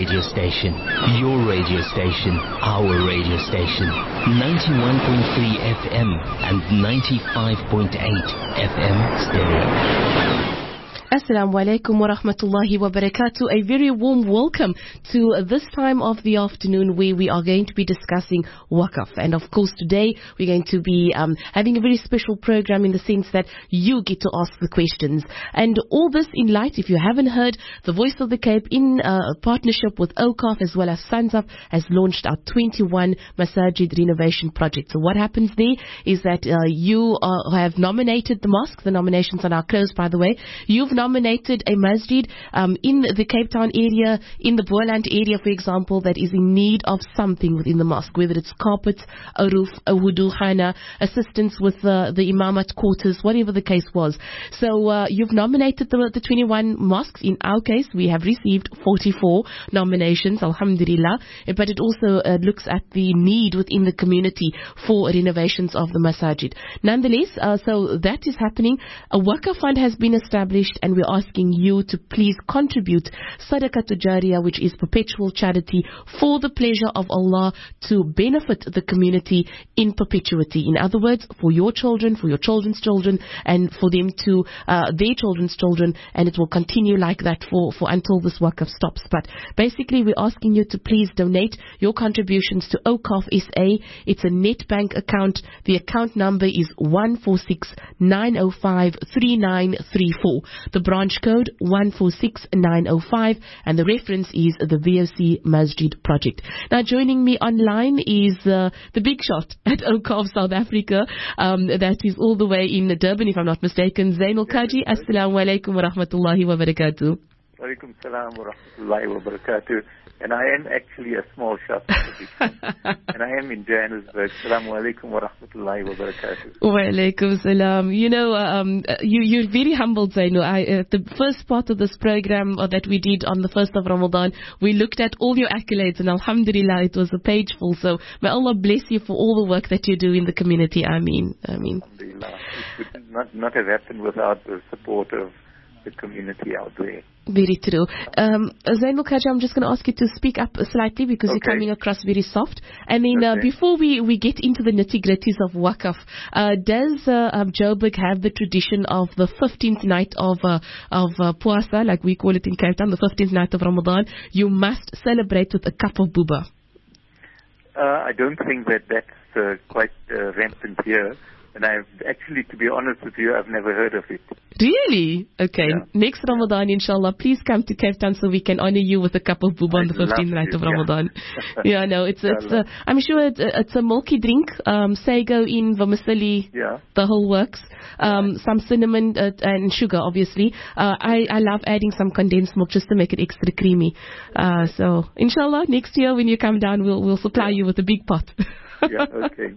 radio station, your radio station, our radio station. 91.3 FM and 95.8 FM stereo. Assalamu alaikum wa rahmatullahi wa barakatuh. A very warm welcome to this time of the afternoon where we are going to be discussing Waqf. And of course today we're going to be having a very special program in the sense that you get to ask the questions. And all this in light, if you haven't heard, the Voice of the Cape in partnership with OCAF as well as SANZAF has launched our 21 Masajid renovation project. So what happens there is that you have nominated the mosque. The nominations are now closed, by the way. You've nominated a masjid in the Cape Town area, in the Boland area, for example, that is in need of something within the mosque, whether it's carpets, a roof, a wudu khana, assistance with the imamat quarters, whatever the case was. So you've nominated the 21 mosques. In our case, we have received 44 nominations, alhamdulillah, but it also looks at the need within the community for renovations of the masajid. Nonetheless, so that is happening. A Waqf fund has been established, and we're asking you to please contribute Sadaqatul Jariyah, which is perpetual charity for the pleasure of Allah to benefit the community in perpetuity. In other words, for your children, for your children's children, and for them to their children's children, and it will continue like that for until this Waqf stops. But basically, we're asking you to please donate your contributions to OCAF SA. It's a net bank account. The account number is 146-905-3934. The branch code 146905, and the reference is the VOC Masjid Project. Now joining me online is the big shot at OCAF South Africa, that is all the way in Durban, if I'm not mistaken, Zainul Kaji. Assalamu alaikum wa rahmatullahi wa barakatuh. Wa alaikum salam wa rahmatullahi wa barakatuh. And I am actually a small shop. And I am in Johannesburg. Assalamu alaikum wa rahmatullahi wa barakatuh. Wa alaikum salam. You know, you're very humbled, Zainul. The first part of this program that we did on the 1st of Ramadan, we looked at all your accolades, and alhamdulillah, it was a page full. So may Allah bless you for all the work that you do in the community. Ameen. Ameen. Alhamdulillah. It would not have happened without the support of the community out there. Very true. Zainul Kaji, I'm just going to ask you to speak up slightly because you're coming across very soft. And then before we get into the nitty-gritties of Waqf, does Joburg have the tradition of the 15th night of Puasa, like we call it in Cape Town, the 15th night of Ramadan? You must celebrate with a cup of buba. I don't think that's quite rampant here. And I've actually, to be honest with you, I've never heard of it. Really? Okay. Yeah. Next Ramadan, inshallah, please come to Cape Town so we can honor you with a cup of buba on the 15th night of Ramadan. Yeah, no, it's I'm sure it's a milky drink, sago in vermicelli, the whole works. Some cinnamon and sugar, obviously. I love adding some condensed milk just to make it extra creamy. So, inshallah, next year when you come down, we'll supply you with a big pot. Okay.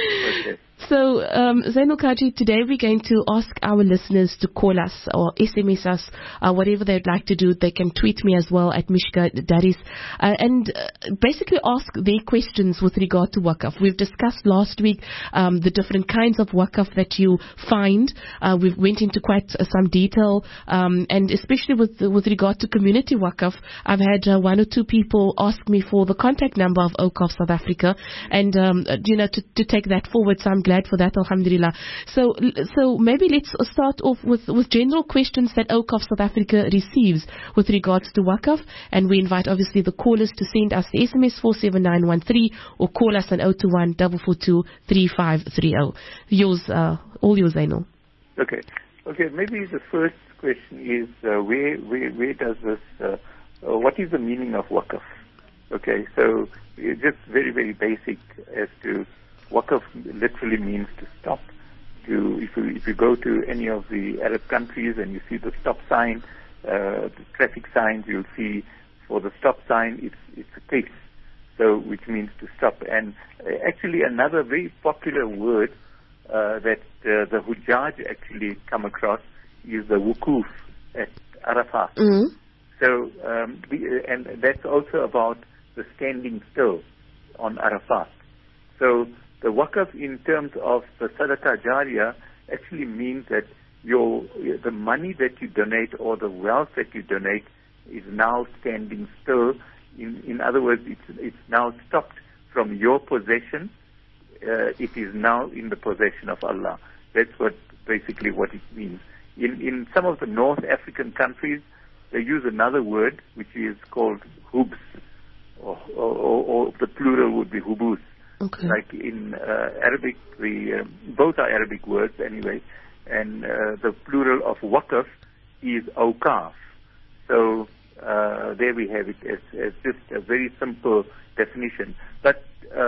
So, Zainul Kaji, today we're going to ask our listeners to call us or SMS us, whatever they'd like to do. They can tweet me as well at Mishka Daris, and basically ask their questions with regard to Waqf. We've discussed last week the different kinds of Waqf that you find. We went into quite some detail, and especially with regard to community Waqf, I've had one or two people ask me for the contact number of OCAF South Africa, and to take that forward. So I'm glad for that, alhamdulillah. So maybe let's start off with general questions that OCAF South Africa receives with regards to Waqf, and we invite obviously the callers to send us the SMS 47913 or call us on 021 442 3530. All yours, Zainul. Okay, maybe the first question is where does this what is the meaning of Waqf? Okay, so just very, very basic as to Waqf literally means to stop. If you go to any of the Arab countries and you see the stop sign, the traffic signs, you'll see for the stop sign it's a case, so which means to stop. And actually another very popular word that the Hujjaj actually come across is the wukuf at Arafat. Mm-hmm. So and that's also about the standing still on Arafat. So the Waqf in terms of the Sadaqah Jariyah actually means that the money that you donate or the wealth that you donate is now standing still In other words, it's now stopped from your possession. It is now in the possession of Allah. That's basically what it means. In some of the North African countries, they use another word which is called hubs, or the plural would be hubus. Okay. Like in Arabic, both are Arabic words anyway, and the plural of waqf is awqaf. So there we have it as just a very simple definition. But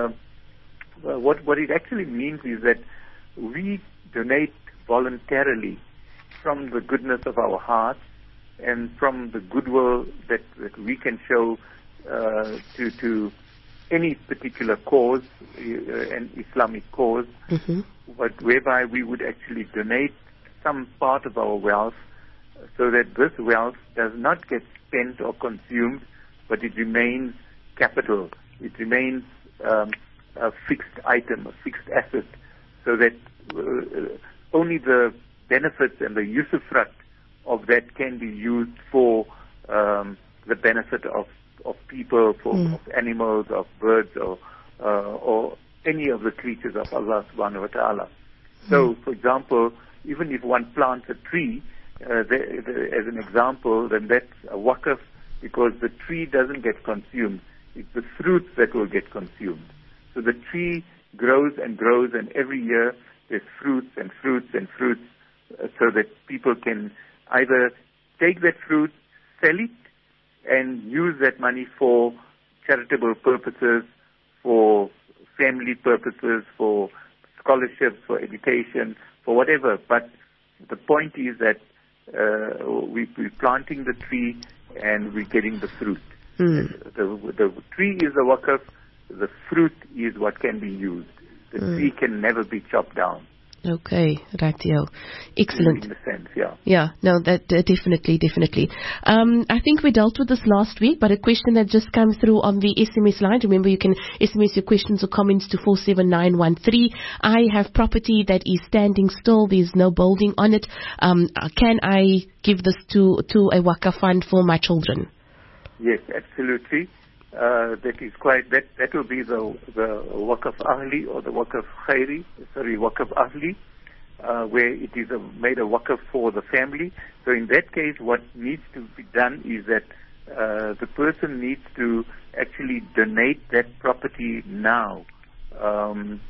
what it actually means is that we donate voluntarily from the goodness of our hearts and from the goodwill that we can show to any particular cause, an Islamic cause, but whereby we would actually donate some part of our wealth so that this wealth does not get spent or consumed, but it remains capital. It remains a fixed item, a fixed asset, so that only the benefits and the usufruct of that can be used for the benefit of people, of animals, of birds, or any of the creatures of Allah subhanahu wa ta'ala. So, for example, even if one plants a tree, as an example, then that's a waqf, because the tree doesn't get consumed. It's the fruits that will get consumed. So the tree grows and grows, and every year there's fruits and fruits and fruits, so that people can either take that fruit, sell it, and use that money for charitable purposes, for family purposes, for scholarships, for education, for whatever. But the point is that we're planting the tree and we're getting the fruit. The tree is the waqf, the fruit is what can be used. The tree can never be chopped down. Okay, rightio. Excellent. In a sense, yeah. Yeah, no, that definitely. I think we dealt with this last week, but a question that just came through on the SMS line. Remember, you can SMS your questions or comments to 47913. I have property that is standing still. There's no building on it. Can I give this to a waqf fund for my children? Yes, absolutely. That will be the waqf ahli or the waqf khairi, waqf ahli, where it is made a waqf for the family. So in that case, what needs to be done is that the person needs to actually donate that property now, and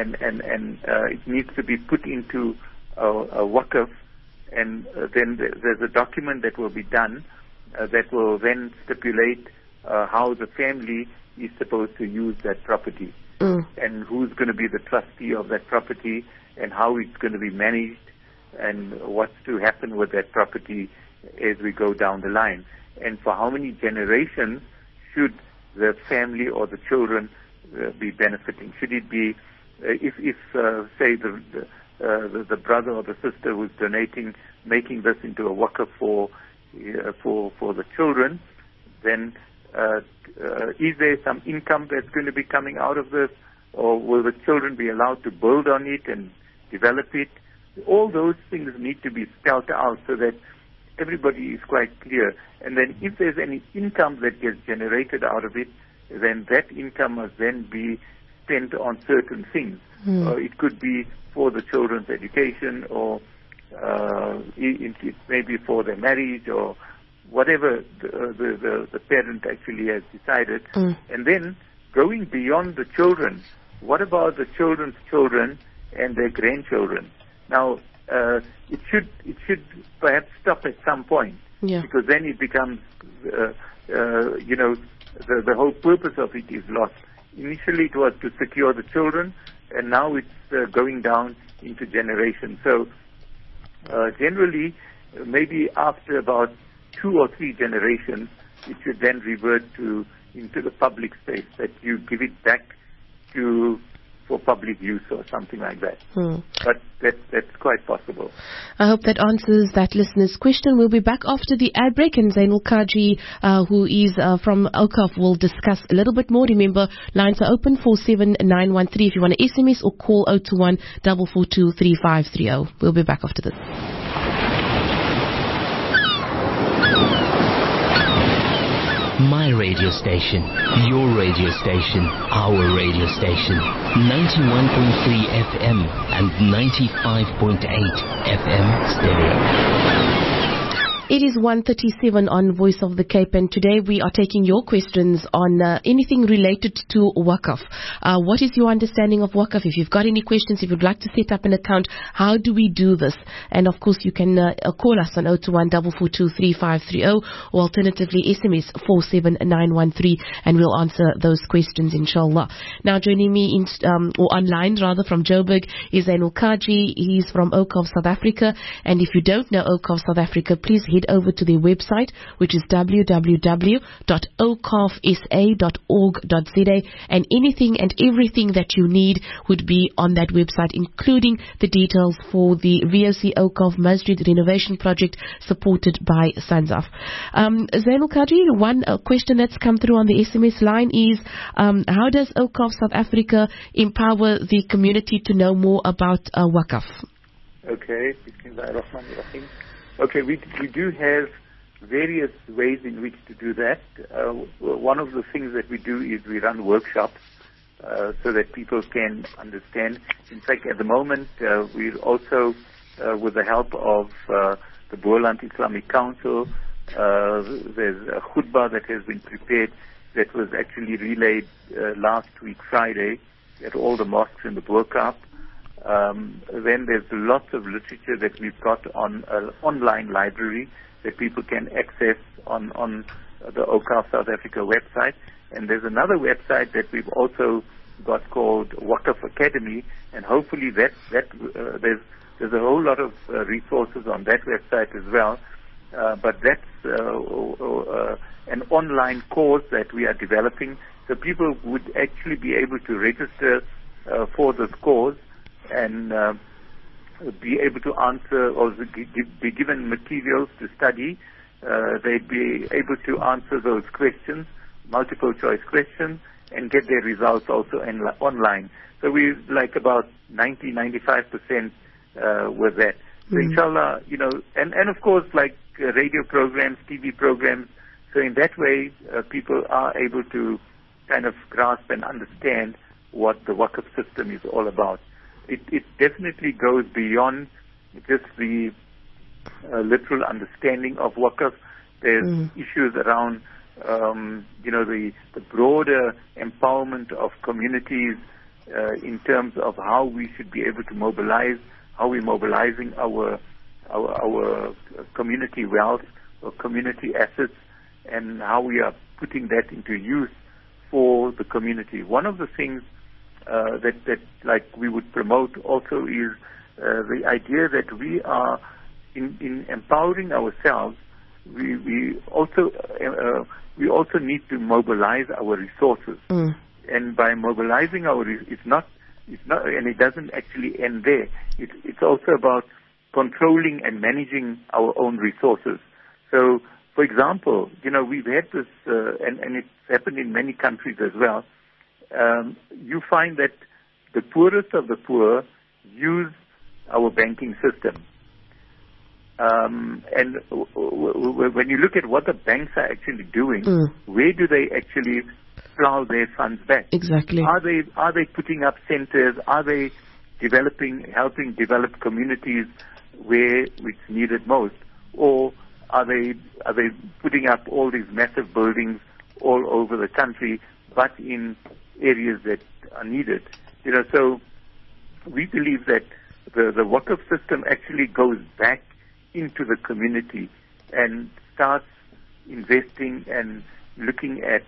it needs to be put into a waqf, and then there's a document that will be done that will then stipulate how the family is supposed to use that property, and who's going to be the trustee of that property, and how it's going to be managed, and what's to happen with that property as we go down the line, and for how many generations should the family or the children be benefiting. Should it be, if say the brother or the sister who's donating, making this into a waqf for the children, then is there some income that's going to be coming out of this, or will the children be allowed to build on it and develop it? All those things need to be spelled out so that everybody is quite clear. And then if there's any income that gets generated out of it, then that income must then be spent on certain things. It could be for the children's education, or it may be for their marriage, or whatever the parent actually has decided. And then going beyond the children, what about the children's children and their grandchildren? Now, it should perhaps stop at some point, because then it becomes, the whole purpose of it is lost. Initially it was to secure the children, and now it's going down into generations. So generally, maybe after about 2 or 3 generations, it should then revert into the public space, that you give it back for public use or something like that. But that's quite possible. I hope that answers that listener's question. We'll be back after the ad break, and Zainul Kaji, who is from Awqaf, will discuss a little bit more. Remember, lines are open, 47913 if you want to SMS, or call 021 442 3530. We'll be back after this. My radio station, your radio station, our radio station. 91.3 FM and 95.8 FM stereo. It is 1:37 on Voice of the Cape, and today we are taking your questions on anything related to Waqf. What is your understanding of Waqf? If you've got any questions, if you'd like to set up an account, how do we do this? And of course, you can call us on 021 442 3530 or alternatively SMS 47913, and we'll answer those questions, inshallah. Now, joining me or online rather from Joburg is Zainul Kaji. He's from OCOV South Africa, and if you don't know OCOV South Africa, please head over to their website, which is www.ocovsa.org.za, and anything and everything that you need would be on that website, including the details for the VOC OCOV Masjid renovation project supported by SANZAF. Zainul Kaji, one question that's come through on the SMS line is, how does OCOV South Africa empower the community to know more about Waqf? Okay, Bismillahirrahmanirrahim. Okay, we do have various ways in which to do that. One of the things that we do is we run workshops so that people can understand. In fact, at the moment, we're also, with the help of the Boerland Islamic Council, there's a khutbah that has been prepared that was actually relayed last week Friday at all the mosques in the Boerkaap. Then there's lots of literature that we've got on an online library that people can access on the OCOV South Africa website. And there's another website that we've also got called Waqf Academy, and hopefully there's a whole lot of resources on that website as well. But that's an online course that we are developing, so people would actually be able to register for this course and be able to answer or be given materials to study. They'd be able to answer those questions, multiple choice questions, and get their results also online. So we're like about 90-95% with that. So inshallah, and of course like radio programs, TV programs. So in that way, people are able to kind of grasp and understand what the Waqf system is all about. It definitely goes beyond just the literal understanding of Waqf. There's issues around, the broader empowerment of communities in terms of how we should be able to mobilize, how we're mobilizing our community wealth or community assets, and how we are putting that into use for the community. One of the things that like we would promote also is the idea that we are in empowering ourselves. We also need to mobilize our resources, and by mobilizing it's not, and it doesn't actually end there. It's also about controlling and managing our own resources. So, for example, we've had this, and it's happened in many countries as well. You find that the poorest of the poor use our banking system. And when you look at what the banks are actually doing, where do they actually plow their funds back? Exactly. Are they putting up centers? Are they helping develop communities where it's needed most? Or are they putting up all these massive buildings all over the country, but in areas that are needed? So we believe that the Waqf system actually goes back into the community and starts investing and looking at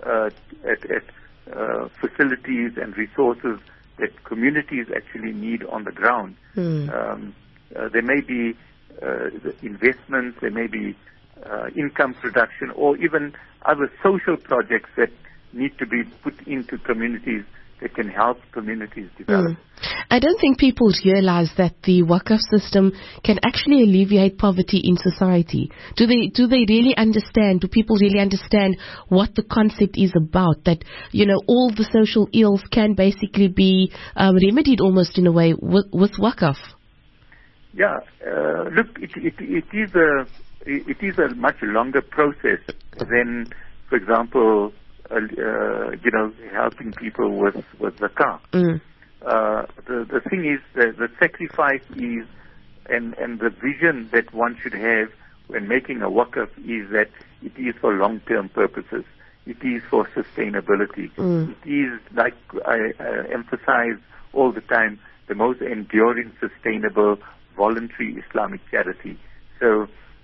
facilities and resources that communities actually need on the ground. There may be investments, there may be income production, or even other social projects that need to be put into communities that can help communities develop. I don't think people realize that the Waqf system can actually alleviate poverty in society. Do they really understand? Do people really understand what the concept is about? That, all the social ills can basically be remedied almost in a way with Waqf. Yeah, look, it is a much longer process than for example, helping people with zakah. The thing is that the sacrifice is, and the vision that one should have when making a waqf is that it is for long-term purposes. It is for sustainability. It is, like I emphasize all the time, the most enduring, sustainable, voluntary Islamic charity. So,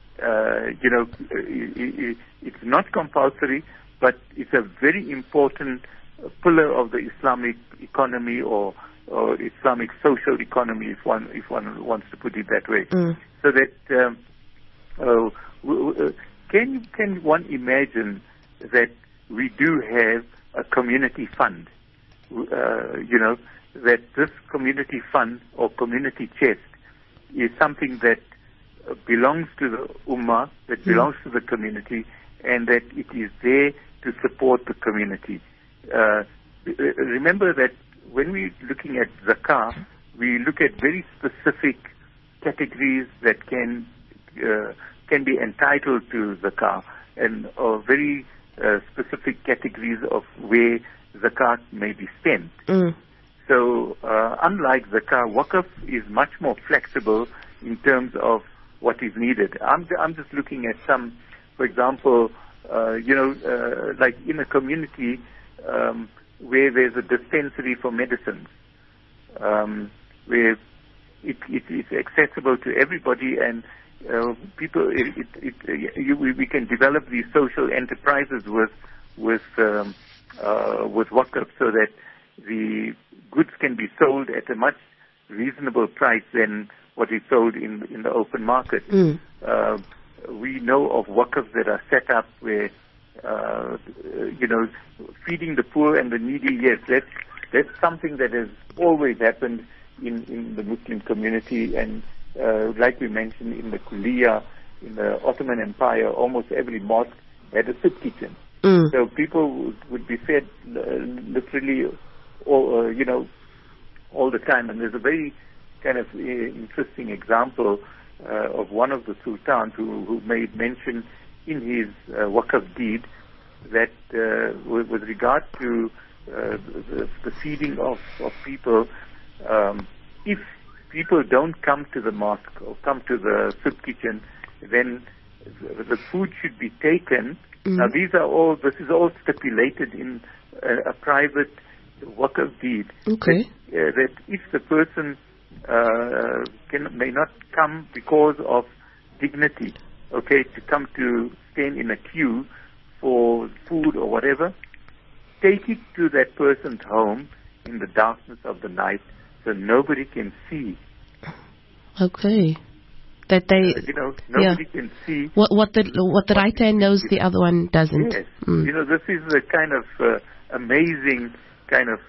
it's not compulsory, but it's a very important pillar of the Islamic economy or Islamic social economy, if one wants to put it that way. So that can one imagine that we do have a community fund? That this community fund or community chest is something that belongs to the ummah, that belongs to the community, and that it is there to support the community. Remember that when we're looking at zakah, we look at very specific categories that can be entitled to zakah, and very specific categories of where zakat may be spent. So, unlike zakah, waqf is much more flexible in terms of what is needed. I'm just looking at some, for example, like in a community where there's a dispensary for medicines, where it's accessible to everybody, and people, we can develop these social enterprises with waqf, so that the goods can be sold at a much reasonable price than what is sold in the open market. We know of waqfs that are set up where, feeding the poor and the needy. Yes, that's something that has always happened in the Muslim community, and like we mentioned in the Kuliya, in the Ottoman Empire, almost every mosque had a soup kitchen. So people would be fed literally, all the time. And there's a very kind of interesting example of one of the sultans who made mention in his waqf deed that with regard to the feeding of people, if people don't come to the mosque or come to the soup kitchen, then the food should be taken. Now this is all stipulated in a private waqf deed. Okay. That if the person may not come because of dignity, to come to stand in a queue for food or whatever, take it to that person's home in the darkness of the night so nobody can see. Okay. That they, nobody can see. What the right hand knows, the other one doesn't. Yes. This is the kind of amazing kind of,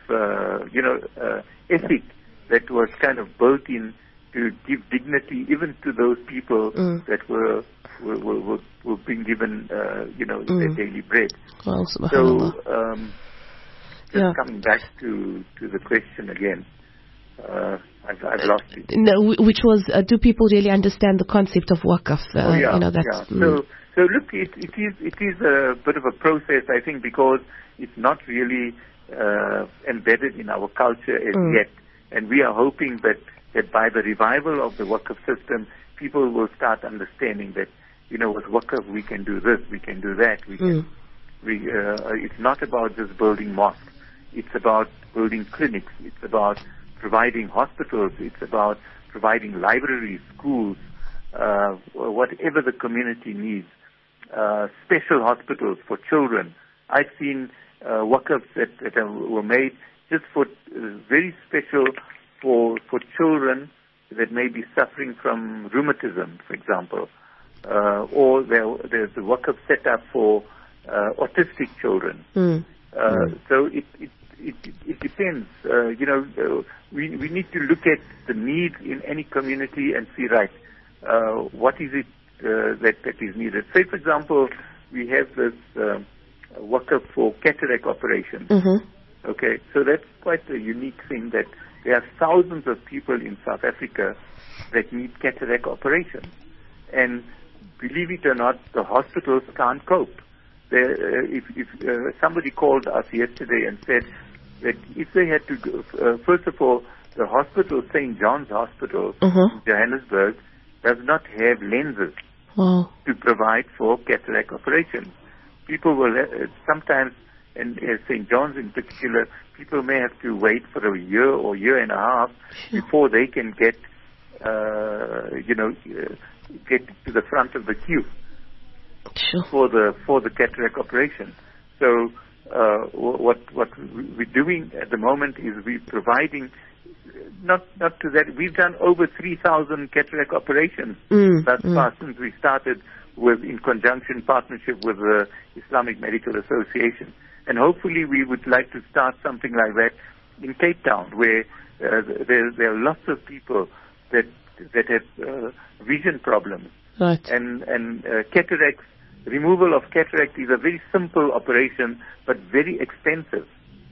ethic that was kind of built in to give dignity even to those people that were being given, their daily bread. Well, so, coming back to the question again, I've lost it. No, which was, do people really understand the concept of waqf? So look, it is a bit of a process, I think, because it's not really embedded in our culture as yet. And we are hoping that by the revival of the waqf system, people will start understanding that, with waqf we can do this, we can do that. It's not about just building mosques. It's about building clinics. It's about providing hospitals. It's about providing libraries, schools, whatever the community needs. Special hospitals for children. I've seen waqfs that were made just for very special for children that may be suffering from rheumatism, for example, or there's a waqf set up for autistic children. So it depends. We need to look at the needs in any community and see, what is it that is needed. Say, for example, we have this waqf for cataract operations. Okay, so that's quite a unique thing, that there are thousands of people in South Africa that need cataract operations. And believe it or not, the hospitals can't cope. if somebody called us yesterday and said that if they had to go, first of all, the hospital, St. John's Hospital in Johannesburg, does not have lenses to provide for cataract operations. People will sometimes, and St. John's in particular, people may have to wait for a year or year and a half before they can get to the front of the queue for the cataract operation. So what we're doing at the moment is we're providing, not to that, we've done over 3,000 cataract operations thus far since we started in conjunction partnership with the Islamic Medical Association. And hopefully we would like to start something like that in Cape Town, where there are lots of people that have vision problems. Right. And cataracts, removal of cataract is a very simple operation, but very expensive.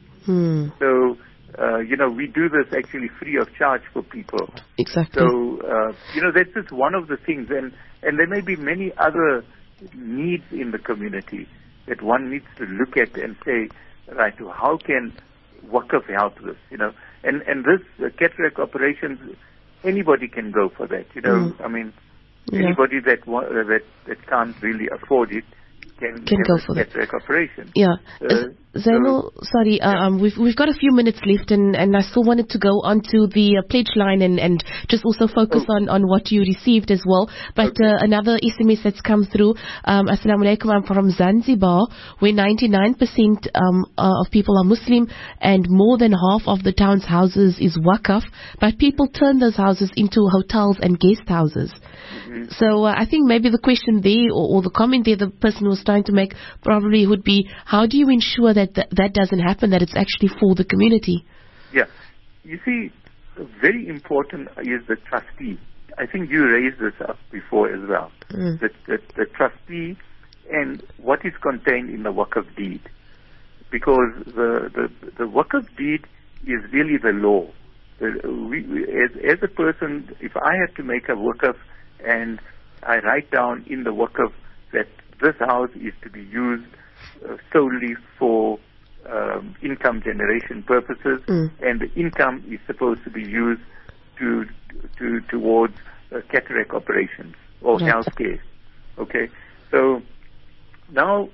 So, we do this actually free of charge for people. Exactly. So, that's just one of the things. And there may be many other needs in the community that one needs to look at and say, right, how can Waqf help this, And this cataract operations, anybody can go for that, I mean, anybody that can't really afford it can go for the cataract operation. Yeah. Zainul, sorry, we've got a few minutes left, and I still wanted to go onto the pledge line and just also focus on what you received as well. But another SMS that's come through, Assalamu alaikum, I'm from Zanzibar, where 99% of people are Muslim, and more than half of the town's houses is Waqf, but people turn those houses into hotels and guest houses. So I think maybe the question there, or the comment there the person was trying to make probably would be, how do you ensure that doesn't happen, that it's actually for the community? Yeah. You see, very important is the trustee. I think you raised this up before as well. The trustee and what is contained in the Waqf deed. Because the Waqf deed is really the law. As a person, if I had to make a Waqf and I write down in the Waqf that this house is to be used solely for income generation purposes, and the income is supposed to be used towards cataract operations or healthcare. Okay, so now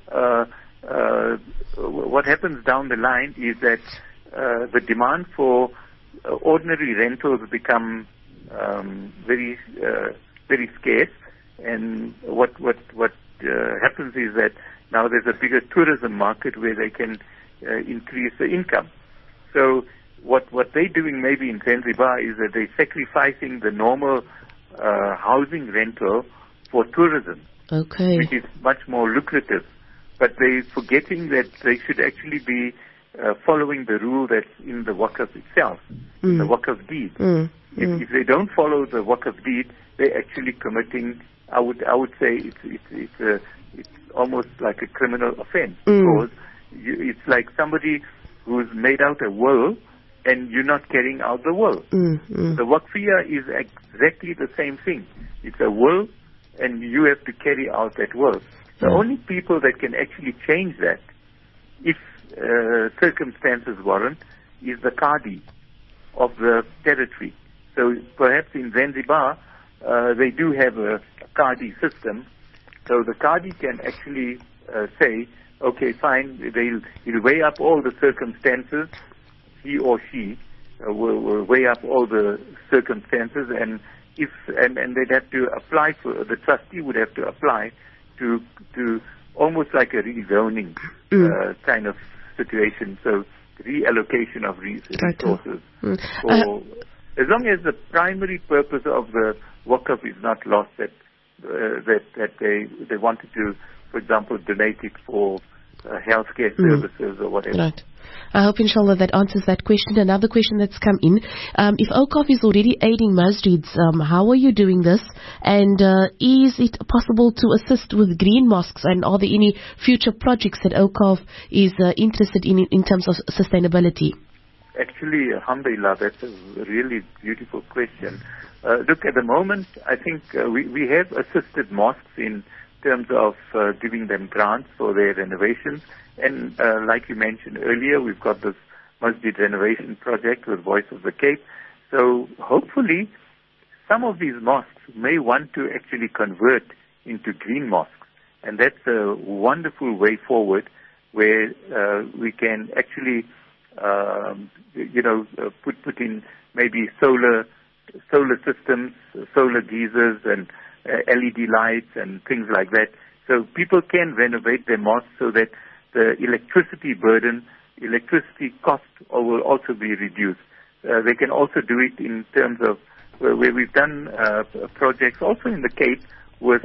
what happens down the line is that the demand for ordinary rentals become very scarce, and what happens is that now there's a bigger tourism market where they can increase the income. So what they're doing maybe in Zanzibar is that they're sacrificing the normal housing rental for tourism, which is much more lucrative. But they're forgetting that they should actually be following the rule that's in the Waqf itself, in the Waqf deed. If they don't follow the Waqf deed, they're actually committing, I would say it's almost like a criminal offense, because it's like somebody who's made out a will and you're not carrying out the will. The Waqfiyah is exactly the same thing. It's a will and you have to carry out that will. The only people that can actually change that, if circumstances warrant, is the Qadi of the territory. So perhaps in Zanzibar, they do have a Qadi system. So the Qadi can actually say, okay, fine, he'll weigh up all the circumstances, he or she will weigh up all the circumstances, and they'd have to apply for, the trustee would have to apply to almost like a rezoning kind of situation, so reallocation of resources. As long as the primary purpose of the Waqf is not lost, that they wanted to, for example, donate it for healthcare services or whatever. Right. I hope, inshallah, that answers that question. Another question that's come in. If Awqaf is already aiding masjids, how are you doing this? And is it possible to assist with green mosques? And are there any future projects that Awqaf is interested in terms of sustainability? Actually, alhamdulillah, that's a really beautiful question. Look, at the moment, I think we have assisted mosques in terms of giving them grants for their renovations. And like you mentioned earlier, we've got this Masjid renovation project with Voice of the Cape. So hopefully some of these mosques may want to actually convert into green mosques. And that's a wonderful way forward where we can actually, put in maybe solar systems, solar geysers and LED lights and things like that. So people can renovate their mosques so that the electricity cost will also be reduced. They can also do it in terms of where we've done projects also in the Cape with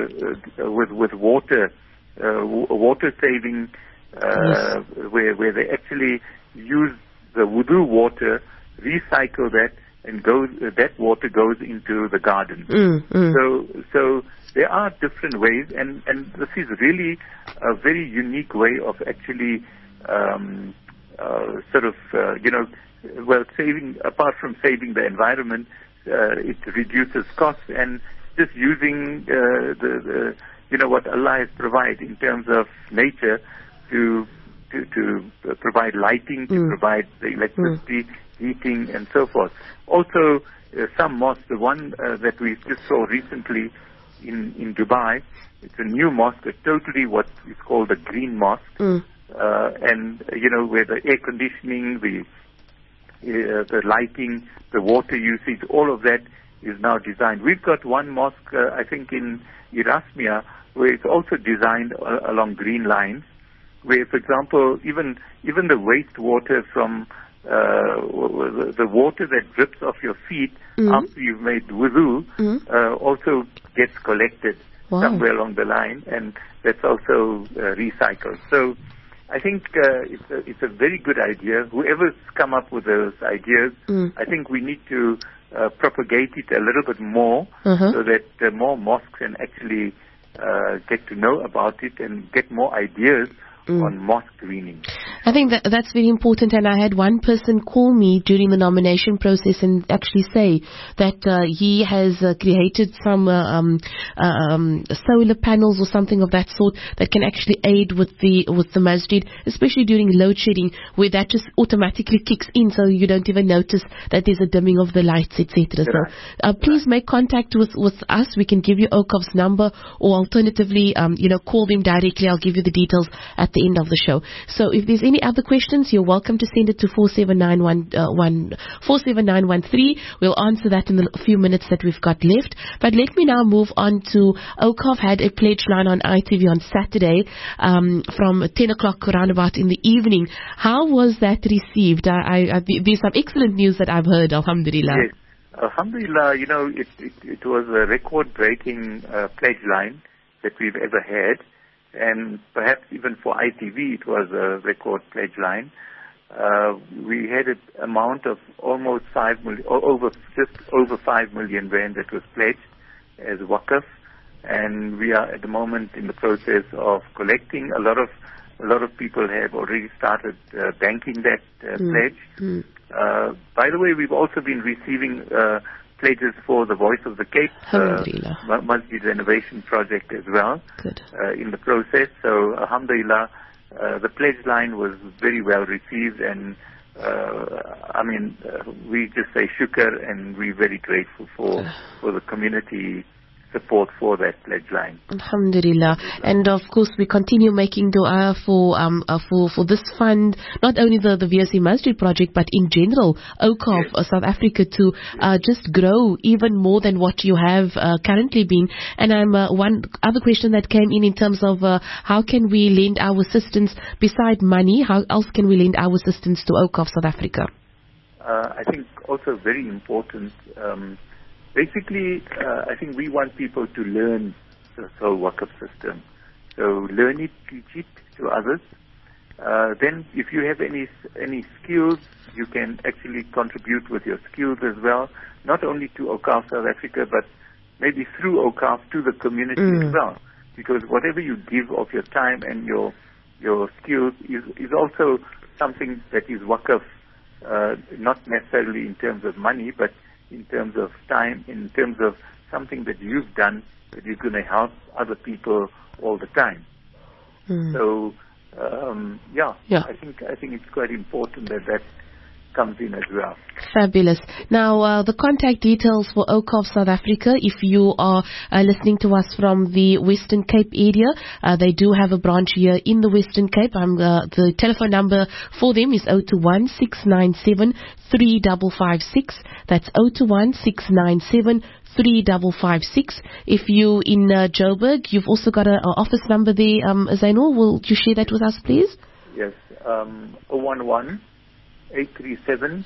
water saving, where they actually use the wudu water, recycle that, and that water goes into the garden. So there are different ways, and this is really a very unique way of actually saving, apart from saving the environment, it reduces costs, and just using what Allah has provided in terms of nature to provide lighting, to provide the electricity, heating, and so forth. Also, some mosques, the one that we just saw recently in Dubai, it's a new mosque, totally what is called a green mosque, and where the air conditioning, the lighting, the water usage, all of that is now designed. We've got one mosque, I think in Erasmia, where it's also designed along green lines, where, for example, even the wastewater from the water that drips off your feet after you've made wudu also gets collected somewhere along the line, and that's also recycled. So I think it's a very good idea. Whoever's come up with those ideas, I think we need to propagate it a little bit more so that more mosques can actually get to know about it and get more ideas on mosque greening. I think that's very important, and I had one person call me during the nomination process and actually say that he has created some solar panels or something of that sort that can actually aid with the masjid, especially during load shedding, where that just automatically kicks in, so you don't even notice that there's a dimming of the lights, etc. So please make contact with us. We can give you OCOV's number, or alternatively, call them directly. I'll give you the details at the end of the show. So if there's any other questions, you're welcome to send it to 47913. We'll answer that in the few minutes that we've got left. But let me now move on to OCOV had a pledge line on ITV on Saturday from 10 o'clock roundabout in the evening. How was that received? There's some excellent news that I've heard, alhamdulillah. Yes, alhamdulillah, it was a record-breaking pledge line that we've ever had. And perhaps even for ITV, it was a record pledge line. We had an amount of almost 5 million, just over 5 million rand that was pledged as waqf, and we are at the moment in the process of collecting. A lot of people have already started banking that pledge. By the way, we've also been receiving pledges for the Voice of the Cape Masjid renovation project as well in the process. So alhamdulillah, the pledge line was very well received, and we just say shukr, and we're very grateful for the community support for that pledge line. Alhamdulillah. And of course we continue making dua for this fund, not only the VSC Masjid project, but in general OCOV South Africa to just grow even more than what you have currently been. And one other question that came in terms of how can we lend our assistance beside money? How else can we lend our assistance to OCOV South Africa? I think also very important, basically, I think we want people to learn the whole waqf system. So learn it, teach it to others. Then if you have any skills, you can actually contribute with your skills as well, not only to OCOV South Africa, but maybe through OCOV to the community as well. Because whatever you give of your time and your skills is also something that is waqf, not necessarily in terms of money, but in terms of time, in terms of something that you've done that you're going to help other people all the time. So, I think it's quite important that comes in as well. Fabulous. Now, the contact details for OCOF South Africa, if you are listening to us from the Western Cape area, they do have a branch here in the Western Cape. The telephone number for them is 021 697 3556. That's 021 697 3556. If you in Joburg, you've also got an office number there. Zainul, will you share that with us, please? Yes, 011 837.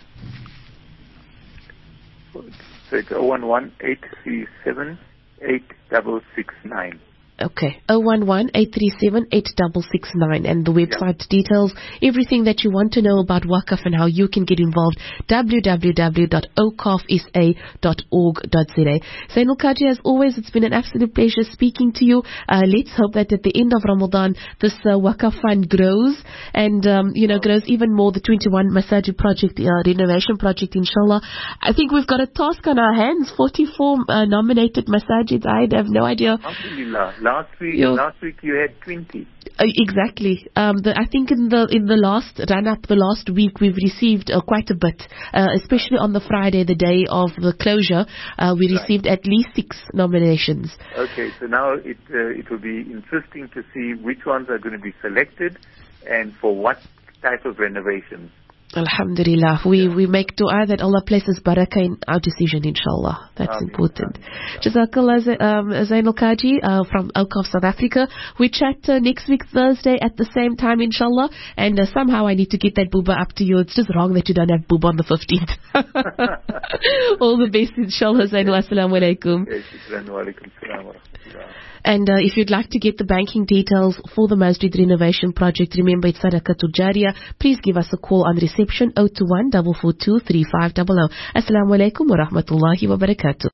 So it's 011 837 8669. Okay, 011-837-8669, and the website details, everything that you want to know about Waqf and how you can get involved, www.okafsa.org.za. Zainul Kaji, as always, it's been an absolute pleasure speaking to you. Let's hope that at the end of Ramadan, this Waqf fund grows and, grows even more, the 21 Masajid project, renovation project, inshallah. I think we've got a task on our hands, 44 nominated Masajid. I have no idea. Alhamdulillah. Last week you had 20. Exactly. I think in the last run-up, the last week, we've received quite a bit, especially on the Friday, the day of the closure. We received at least 6 nominations. Okay, so now it will be interesting to see which ones are going to be selected and for what type of renovations. Alhamdulillah. We make dua that Allah places barakah in our decision, inshallah. That's important. Jazakallah, Zainul Kaji from OCOF South Africa. We chat next week Thursday at the same time, inshallah. And somehow I need to get that booba up to you. It's just wrong that you don't have booba on the 15th. All the best, inshallah, Zainul. Assalamu alaikum. And if you'd like to get the banking details for the Masjid renovation project, remember it's Sadaqatul Jariyah. Please give us a call on reception 021 442 3500. Assalamu alaikum wa rahmatullahi wa barakatuh.